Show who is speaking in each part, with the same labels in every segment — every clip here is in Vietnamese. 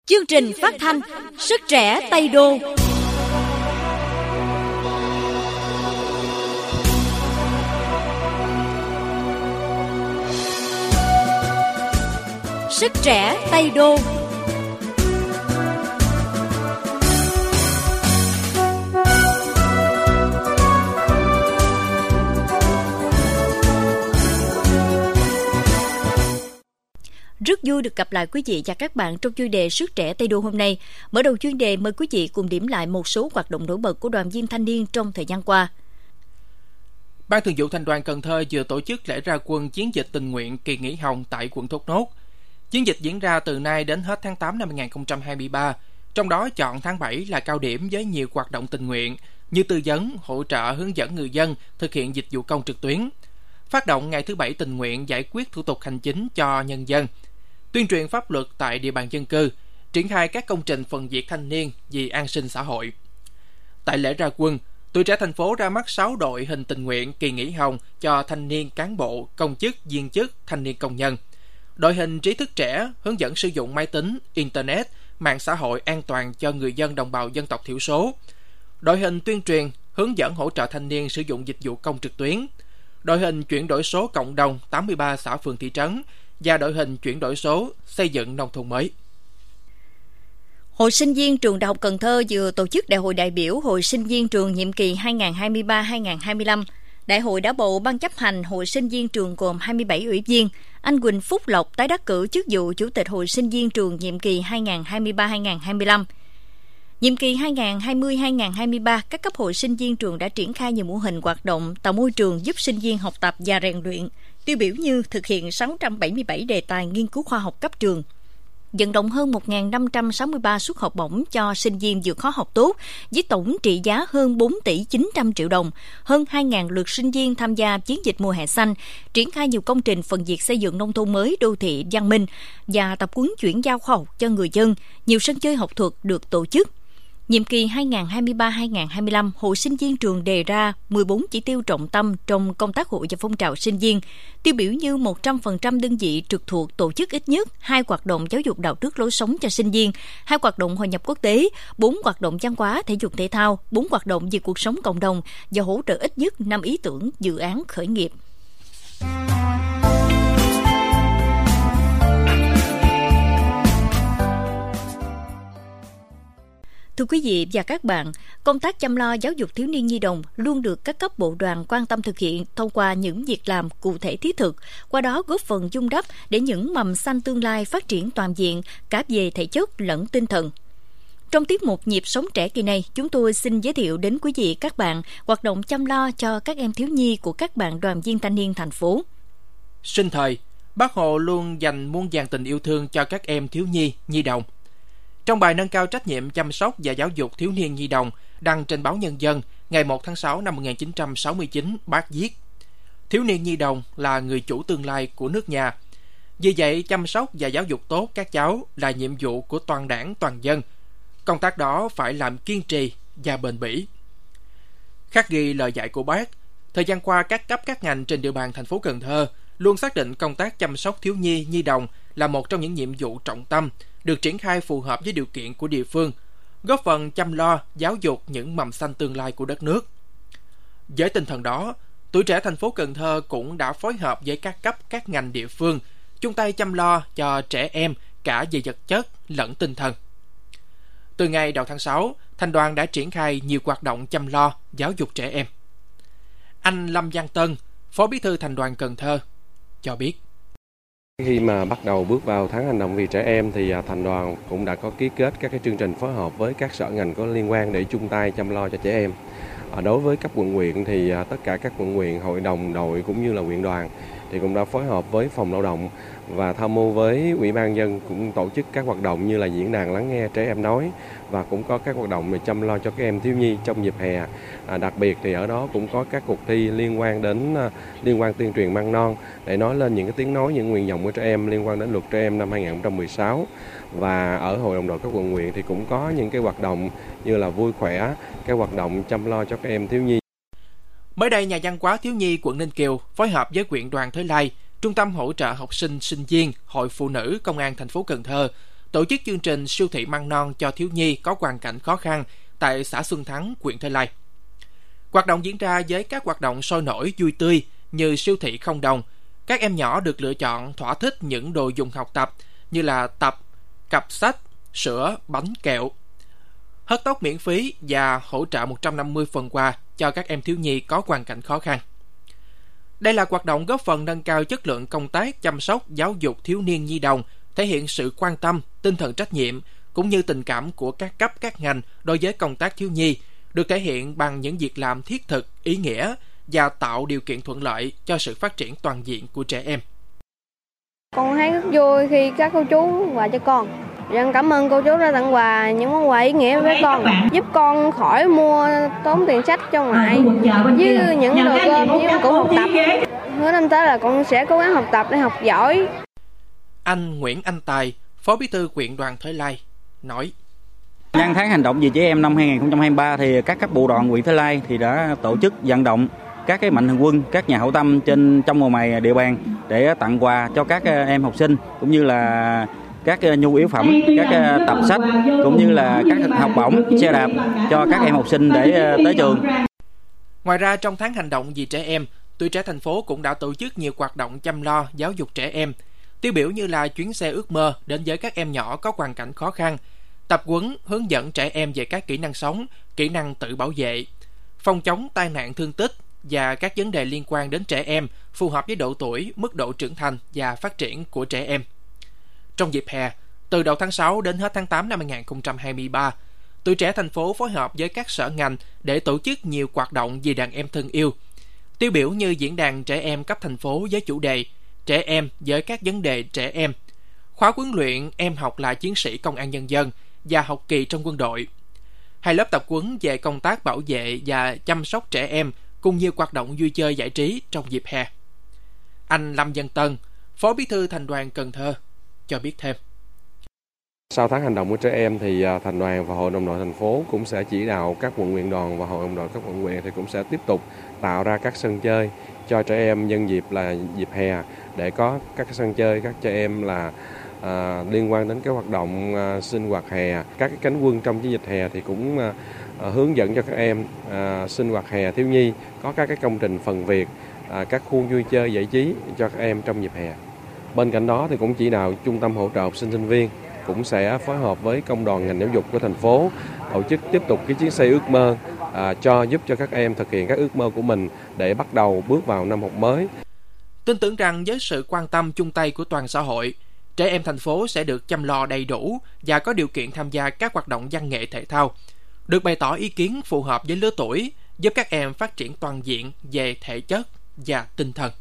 Speaker 1: Chương trình phát thanh Sức trẻ Tây Đô. Sức trẻ Tây Đô. Rất vui được gặp lại quý vị và các bạn trong chuyên đề Sức trẻ Tây Đô hôm nay. Mở đầu chuyên đề, mời quý vị cùng điểm lại một số hoạt động nổi bật của đoàn viên thanh niên trong thời gian qua.
Speaker 2: Ban Thường vụ Thành đoàn Cần Thơ vừa tổ chức lễ ra quân chiến dịch tình nguyện Kỳ nghỉ Hồng tại quận Thốt Nốt. Chiến dịch diễn ra từ nay đến hết tháng 8 năm 2023, trong đó chọn tháng 7 là cao điểm với nhiều hoạt động tình nguyện như tư vấn, hỗ trợ, hướng dẫn người dân thực hiện dịch vụ công trực tuyến, phát động ngày thứ Bảy tình nguyện giải quyết thủ tục hành chính cho nhân dân, tuyên truyền pháp luật tại địa bàn dân cư, triển khai các công trình phần việc thanh niên vì an sinh xã hội. Tại lễ ra quân, Tuổi Trẻ thành phố ra mắt 6 đội hình tình nguyện Kỳ nghỉ Hồng cho thanh niên cán bộ, công chức, viên chức, thanh niên công nhân. Đội hình trí thức trẻ hướng dẫn sử dụng máy tính, internet, mạng xã hội an toàn cho người dân đồng bào dân tộc thiểu số. Đội hình tuyên truyền hướng dẫn hỗ trợ thanh niên sử dụng dịch vụ công trực tuyến. Đội hình chuyển đổi số cộng đồng 83 xã phường thị trấn và đội hình chuyển đổi số xây dựng nông thôn mới.
Speaker 1: Hội sinh viên Trường Đại học Cần Thơ vừa tổ chức Đại hội đại biểu Hội sinh viên trường nhiệm kỳ 2023-2025. Đại hội đã bầu ban chấp hành Hội sinh viên trường gồm 27 ủy viên. Anh Quỳnh Phúc Lộc tái đắc cử chức vụ Chủ tịch Hội sinh viên trường nhiệm kỳ 2023-2025. Nhiệm kỳ 2020-2023, các cấp hội sinh viên trường đã triển khai nhiều mô hình hoạt động tạo môi trường giúp sinh viên học tập và rèn luyện, tiêu biểu như thực hiện 677 đề tài nghiên cứu khoa học cấp trường, vận động hơn 1.563 suất học bổng cho sinh viên vượt khó học tốt, với tổng trị giá hơn 4 tỷ 900 triệu đồng, hơn 2.000 lượt sinh viên tham gia chiến dịch mùa hè xanh, triển khai nhiều công trình phần việc xây dựng nông thôn mới, đô thị văn minh và tập huấn chuyển giao khoa học cho người dân, nhiều sân chơi học thuật được tổ chức. Nhiệm kỳ 2023-2025, Hội sinh viên trường đề ra 14 chỉ tiêu trọng tâm trong công tác hội và phong trào sinh viên, tiêu biểu như 100% đơn vị trực thuộc tổ chức ít nhất 2 hoạt động giáo dục đạo đức lối sống cho sinh viên, 2 hoạt động hội nhập quốc tế, 4 hoạt động văn hóa thể dục thể thao, 4 hoạt động về cuộc sống cộng đồng và hỗ trợ ít nhất 5 ý tưởng dự án khởi nghiệp. Thưa quý vị và các bạn, công tác chăm lo giáo dục thiếu niên nhi đồng luôn được các cấp bộ đoàn quan tâm thực hiện thông qua những việc làm cụ thể thiết thực, qua đó góp phần vun đắp để những mầm xanh tương lai phát triển toàn diện cả về thể chất lẫn tinh thần. Trong tiết mục Nhịp sống trẻ kỳ này, chúng tôi xin giới thiệu đến quý vị các bạn hoạt động chăm lo cho các em thiếu nhi của các bạn đoàn viên thanh niên thành phố.
Speaker 2: Sinh thời, Bác Hồ luôn dành muôn vàn tình yêu thương cho các em thiếu nhi, nhi đồng. Trong bài nâng cao trách nhiệm chăm sóc và giáo dục thiếu niên nhi đồng đăng trên báo Nhân dân ngày 1 tháng 6 năm 1969, Bác viết: thiếu niên nhi đồng là người chủ tương lai của nước nhà. Vì vậy, chăm sóc và giáo dục tốt các cháu là nhiệm vụ của toàn đảng, toàn dân. Công tác đó phải làm kiên trì và bền bỉ. Khắc ghi lời dạy của Bác, thời gian qua các cấp các ngành trên địa bàn thành phố Cần Thơ luôn xác định công tác chăm sóc thiếu nhi, nhi đồng là một trong những nhiệm vụ trọng tâm được triển khai phù hợp với điều kiện của địa phương, góp phần chăm lo, giáo dục những mầm xanh tương lai của đất nước. Với tinh thần đó, Tuổi Trẻ thành phố Cần Thơ cũng đã phối hợp với các cấp, các ngành địa phương, chung tay chăm lo cho trẻ em cả về vật chất lẫn tinh thần. Từ ngày đầu tháng 6, Thành đoàn đã triển khai nhiều hoạt động chăm lo, giáo dục trẻ em. Anh Lâm Văn Tân, Phó Bí thư Thành đoàn Cần Thơ, cho biết.
Speaker 3: Khi mà bắt đầu bước vào tháng hành động vì trẻ em thì Thành đoàn cũng đã có ký kết các cái chương trình phối hợp với các sở ngành có liên quan để chung tay chăm lo cho trẻ em. Đối với cấp quận huyện thì tất cả các quận huyện, hội đồng đội cũng như là huyện đoàn thì cũng đã phối hợp với phòng lao động và tham mưu với ủy ban nhân cũng tổ chức các hoạt động như là diễn đàn lắng nghe trẻ em nói và cũng có các hoạt động để chăm lo cho các em thiếu nhi trong dịp hè. Đặc biệt thì ở đó cũng có các cuộc thi liên quan tuyên truyền măng non để nói lên những cái tiếng nói, những nguyện vọng của trẻ em liên quan đến luật trẻ em năm 2016. Và ở hội đồng đội các quận huyện thì cũng có những cái hoạt động như là vui khỏe, cái hoạt động chăm lo cho các em thiếu nhi.
Speaker 2: Mới đây, Nhà văn hóa thiếu nhi quận Ninh Kiều phối hợp với huyện đoàn Thới Lai, Trung tâm hỗ trợ học sinh sinh viên, Hội Phụ nữ Công an thành phố Cần Thơ tổ chức chương trình siêu thị măng non cho thiếu nhi có hoàn cảnh khó khăn tại xã Xuân Thắng, huyện Thới Lai. Hoạt động diễn ra với các hoạt động sôi nổi, vui tươi như siêu thị không đồng. Các em nhỏ được lựa chọn thỏa thích những đồ dùng học tập như là tập, cặp sách, sữa, bánh kẹo. Hớt tóc miễn phí và hỗ trợ 150 phần quà cho các em thiếu nhi có hoàn cảnh khó khăn. Đây là hoạt động góp phần nâng cao chất lượng công tác chăm sóc giáo dục thiếu niên nhi đồng, thể hiện sự quan tâm, tinh thần trách nhiệm cũng như tình cảm của các cấp các ngành đối với công tác thiếu nhi, được thể hiện bằng những việc làm thiết thực, ý nghĩa và tạo điều kiện thuận lợi cho sự phát triển toàn diện của trẻ em.
Speaker 4: Con thấy rất vui khi các cô chú quà cho con. Dân cảm ơn cô chú đã tặng quà, những món quà ý nghĩa với con, giúp con khỏi mua tốn tiền sách cho ngoại, với những đồ cơm với củ học tập. Hứa năm tới là con sẽ cố gắng học tập để học giỏi.
Speaker 2: Anh Nguyễn Anh Tài, Phó Bí thư huyện đoàn Thới Lai, nói:
Speaker 5: Nhân tháng hành động vì trẻ em năm 2023 thì các cấp bộ đoàn huyện Thới Lai thì đã tổ chức vận động các cái mạnh thường quân, các nhà hảo tâm trong và ngoài địa bàn để tặng quà cho các em học sinh, cũng như là các nhu yếu phẩm, các tập sách, cũng như là các học bổng, xe đạp cho các em học sinh để tới trường.
Speaker 2: Ngoài ra, trong tháng hành động vì trẻ em, Tuổi Trẻ thành phố cũng đã tổ chức nhiều hoạt động chăm lo giáo dục trẻ em, tiêu biểu như là chuyến xe ước mơ đến với các em nhỏ có hoàn cảnh khó khăn, tập huấn hướng dẫn trẻ em về các kỹ năng sống, kỹ năng tự bảo vệ, phòng chống tai nạn thương tích và các vấn đề liên quan đến trẻ em phù hợp với độ tuổi, mức độ trưởng thành và phát triển của trẻ em. Trong dịp hè, từ đầu tháng 6 đến hết tháng 8 năm 2023, Tuổi Trẻ thành phố phối hợp với các sở ngành để tổ chức nhiều hoạt động vì đàn em thân yêu. Tiêu biểu như diễn đàn trẻ em cấp thành phố với chủ đề Trẻ em với các vấn đề trẻ em, khóa huấn luyện Em học là chiến sĩ công an nhân dân và học kỳ trong quân đội, 2 lớp tập huấn về công tác bảo vệ và chăm sóc trẻ em cùng nhiều hoạt động vui chơi giải trí trong dịp hè. Anh Lâm Văn Tân, Phó Bí thư Thành đoàn Cần Thơ, cho biết thêm.
Speaker 3: Sau tháng hành động của trẻ em thì Thành đoàn và Hội đồng đội thành phố cũng sẽ chỉ đạo các quận huyện đoàn và Hội đồng đội các quận huyện thì cũng sẽ tiếp tục tạo ra các sân chơi cho trẻ em nhân dịp là dịp hè, để có các sân chơi các trẻ em là liên quan đến cái hoạt động sinh hoạt hè. Các cái cánh quân trong chiến dịch hè thì cũng hướng dẫn cho các em sinh hoạt hè thiếu nhi, có các cái công trình phần việc, các khu vui chơi giải trí cho các em trong dịp hè. Bên cạnh đó thì cũng chỉ đạo Trung tâm hỗ trợ học sinh sinh viên cũng sẽ phối hợp với công đoàn ngành giáo dục của thành phố tổ chức tiếp tục cái chuyến xe ước mơ giúp cho các em thực hiện các ước mơ của mình để bắt đầu bước vào năm học mới.
Speaker 2: Tin tưởng rằng với sự quan tâm chung tay của toàn xã hội, trẻ em thành phố sẽ được chăm lo đầy đủ và có điều kiện tham gia các hoạt động văn nghệ thể thao, được bày tỏ ý kiến phù hợp với lứa tuổi, giúp các em phát triển toàn diện về thể chất và tinh thần.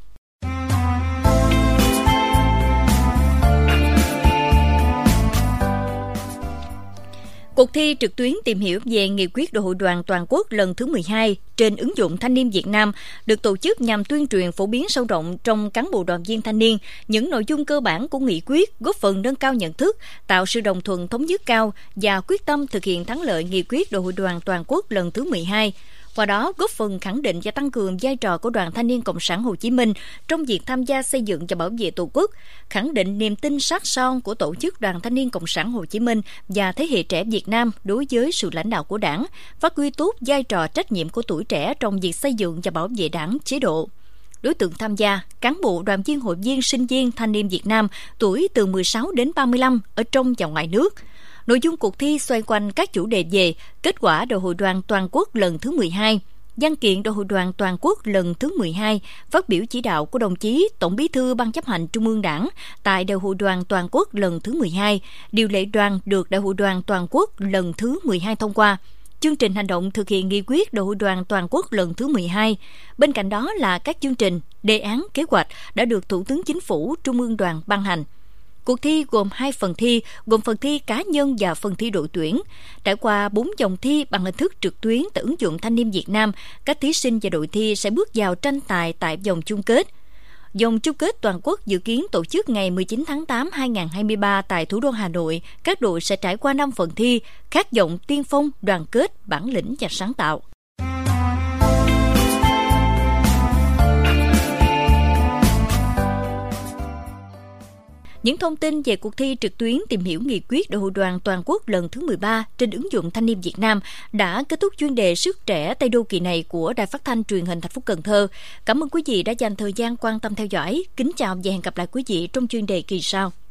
Speaker 1: Cuộc thi trực tuyến tìm hiểu về nghị quyết Đại hội đoàn toàn quốc lần thứ 12 trên ứng dụng Thanh niên Việt Nam được tổ chức nhằm tuyên truyền phổ biến sâu rộng trong cán bộ đoàn viên thanh niên những nội dung cơ bản của nghị quyết, góp phần nâng cao nhận thức, tạo sự đồng thuận thống nhất cao và quyết tâm thực hiện thắng lợi nghị quyết Đại hội đoàn toàn quốc lần thứ 12. Qua đó, góp phần khẳng định và tăng cường vai trò của Đoàn Thanh niên Cộng sản Hồ Chí Minh trong việc tham gia xây dựng và bảo vệ Tổ quốc, khẳng định niềm tin sát son của Tổ chức Đoàn Thanh niên Cộng sản Hồ Chí Minh và thế hệ trẻ Việt Nam đối với sự lãnh đạo của Đảng, phát huy tốt vai trò trách nhiệm của tuổi trẻ trong việc xây dựng và bảo vệ Đảng, chế độ. Đối tượng tham gia, cán bộ, đoàn viên, hội viên, sinh viên, thanh niên Việt Nam tuổi từ 16 đến 35 ở trong và ngoài nước. Nội dung cuộc thi xoay quanh các chủ đề về kết quả Đại hội đoàn toàn quốc lần thứ 12, văn kiện Đại hội đoàn toàn quốc lần thứ 12, phát biểu chỉ đạo của đồng chí Tổng Bí thư Ban Chấp hành Trung ương Đảng tại Đại hội đoàn toàn quốc lần thứ 12, điều lệ đoàn được Đại hội đoàn toàn quốc lần thứ 12 thông qua, chương trình hành động thực hiện nghị quyết Đại hội đoàn toàn quốc lần thứ 12. Bên cạnh đó là các chương trình, đề án, kế hoạch đã được Thủ tướng Chính phủ, Trung ương Đoàn ban hành. Cuộc thi gồm 2 phần thi, gồm phần thi cá nhân và phần thi đội tuyển. Trải qua 4 vòng thi bằng hình thức trực tuyến tại ứng dụng Thanh niên Việt Nam, các thí sinh và đội thi sẽ bước vào tranh tài tại vòng chung kết. Vòng chung kết toàn quốc dự kiến tổ chức ngày 19 tháng 8 2023 tại thủ đô Hà Nội. Các đội sẽ trải qua 5 phần thi, khát vọng, tiên phong, đoàn kết, bản lĩnh và sáng tạo. Những thông tin về cuộc thi trực tuyến tìm hiểu nghị quyết Đại hội đoàn toàn quốc lần thứ 13 trên ứng dụng Thanh niên Việt Nam đã kết thúc chuyên đề Sức trẻ Tây Đô kỳ này của Đài Phát thanh Truyền hình thành phố Cần Thơ. Cảm ơn quý vị đã dành thời gian quan tâm theo dõi. Kính chào và hẹn gặp lại quý vị trong chuyên đề kỳ sau.